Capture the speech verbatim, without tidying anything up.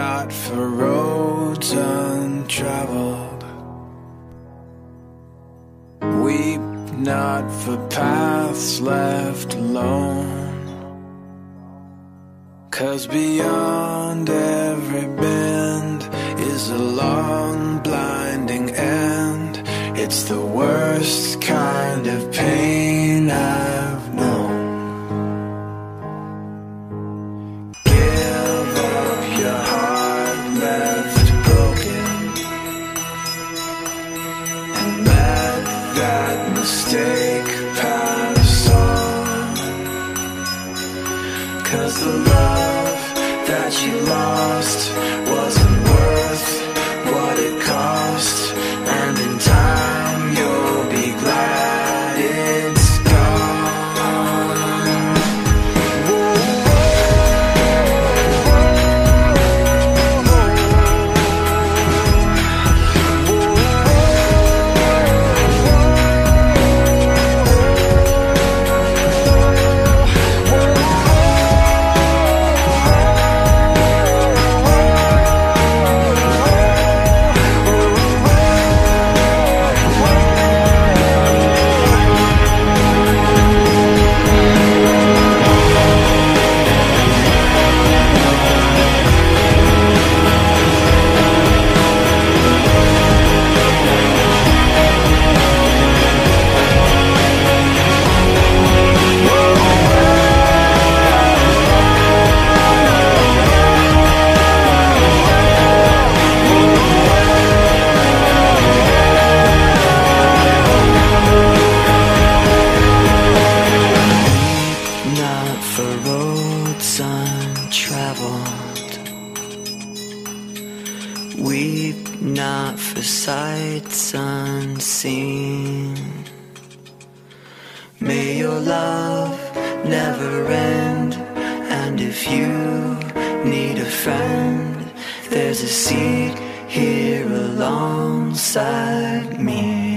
not for roads untraveled. Weep not for paths left alone. 'Cause beyond every bend is a long blinding end. It's the worst kind of pain I've known. Give up your heart left broken, and let that mistake pass on. 'Cause the love that you lost wasn't worth what it cost, and in time you'll be glad it's gone. Weep not for sights unseen. May your love never end, and if you need a friend, there's a seat here alongside me.